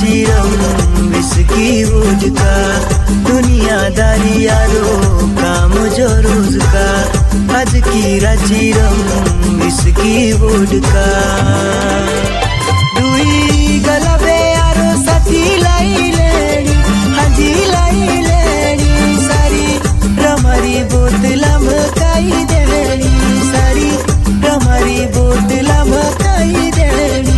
चिरम whisky vodka दुनियादारी यारो काम जो रोज का आज की चिरम विस्की वोडका दुई गलबे यारो साथी लाई लेनी हाजी लाई लेनी सारी रमारी बोतला मकाई देनी सारी रमारी बोतला मकाई देनी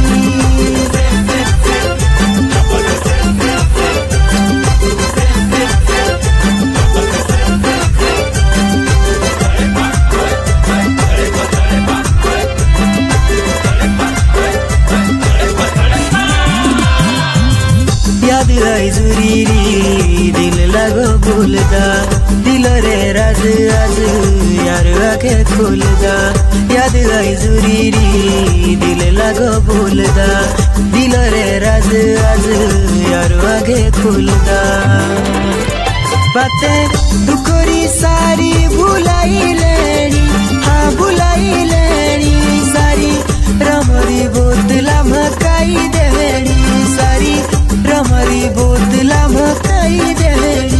याद आई जुरीरी दिल लगो भूलदा दिल रे राज आज यार आके खोलदा याद आई जुरीरी दिल लगो भूलदा दिल रे राज आज यार आके खोलदा बातें दुखरी सारी भुलाई लेनी हाँ भुलाई लेनी सारी रमरी बोतला मकाई देनी सारी रमरी बोतला मकाई देनी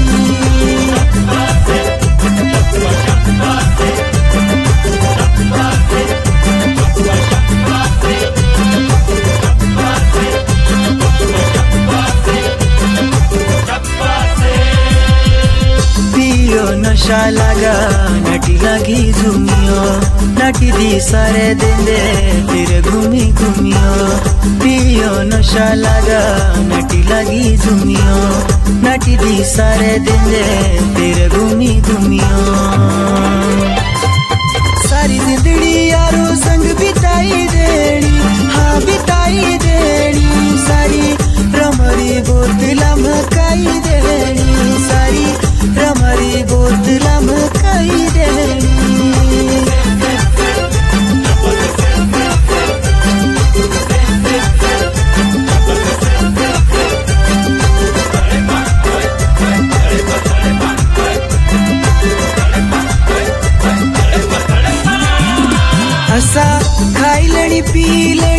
पियो नशा लगा नटी लगी झुमियो नटी दी सारे देंदे फिर घूमी घूमियो पियो नशा लगा नटी लगी झुमियो नटी दी सारे देंदे फिर घूमी घूमियो सारी जिंदड़ी यारो संग बिताई देनी हाँ बिताई देनी सारी रमरी बोतला मकाई देनी सारी रमरी बोतला मकाई देनी हसा खाई लेनी पी ले